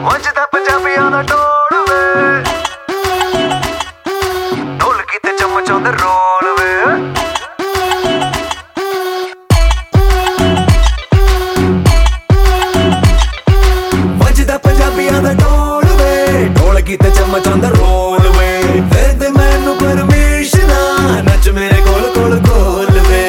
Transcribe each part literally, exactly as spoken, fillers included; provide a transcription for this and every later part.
ਵੱਜਦਾ ਪੰਜਾਬੀਆਂ ਦਾ ਢੋਲ ਵੇ, ਢੋਲਕੀ ਤੇ ਚਮਚਾਉਂਦੇ ਰੋਲ ਵੇ। ਵੱਜਦਾ ਪੰਜਾਬੀਆਂ ਦਾ ਢੋਲ ਵੇ, ਢੋਲਕੀ ਤੇ ਚਮਚਾਉਂਦਾ ਰੋਲ ਵੇ। ਫਿਰ ਤੇ ਮੈਨੂੰ ਪਰਮਿਸ਼ਨ ਆ, ਨੱਚ ਮੇਰੇ ਕੋਲ ਕੋਲ ਕੋਲ ਵੇ।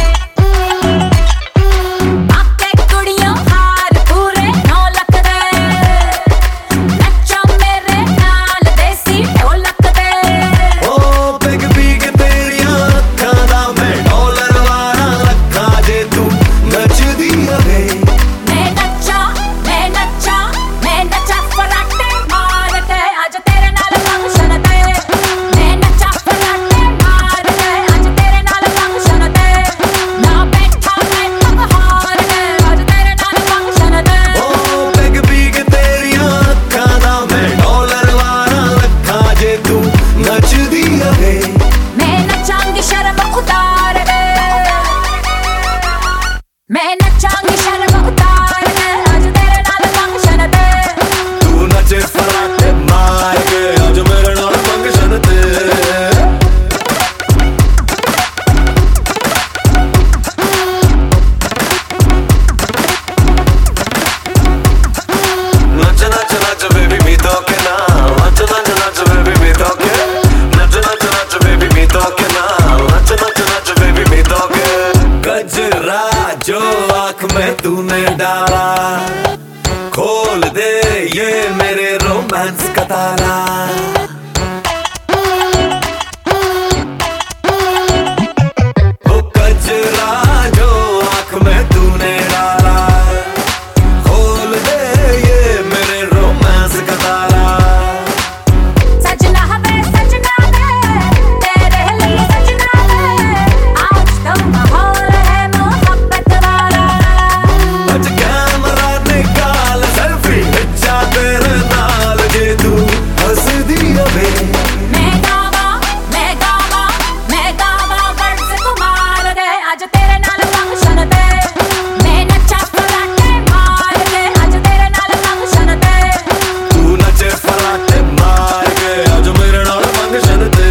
मैं नचांगी शर्म उतार के आज तेरे नाल फंक्शन ते। तू नचे फराटे मार के आज मेरे नाल फंक्शन ते। नच नच नच बेबी मी तो के ना, नच नच नच बेबी मी तो के, नच नच नच बेबी मी तो के ना, नच नच नच बेबी मी तो के। गजरा जो आँख में तूने डाला, खोल दे ये मेरे रोमांस का ताला। वो गजरा जो आँख में तूने डाला, खोल दे ये मेरे रोमांस का ताला। सजना वे सजना वे तेरे लिए सजना वे, आज तो माहौल है मोहब्बत वाला। आज कैमरा निकाल सेल्फी खिंचा तेरे नाल, जे तू हंस दिया वे। मैं गावा मैं गावा मैं गावा वर्ड्स कुमार दे आज तेरे नाल फंक्शन ते। मैं नचा फराटे मार के आज तेरे नाल फंक्शन ते। तू नचे फराटे मार के आज मेरे नाल फंक्शन ते।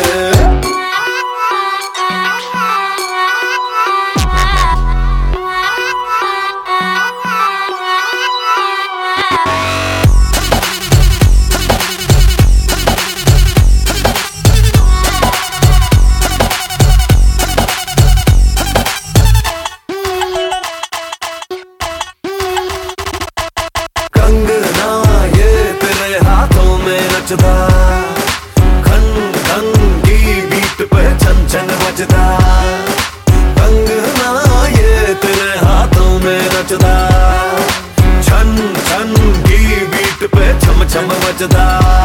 कंगना ये तेरे हाथों में नचदा, खन खन की बीट पे छन छन बजदा। कंगना ये तेरे हाथों में नचदा, छन छन की बीट पे छम छम बजदा।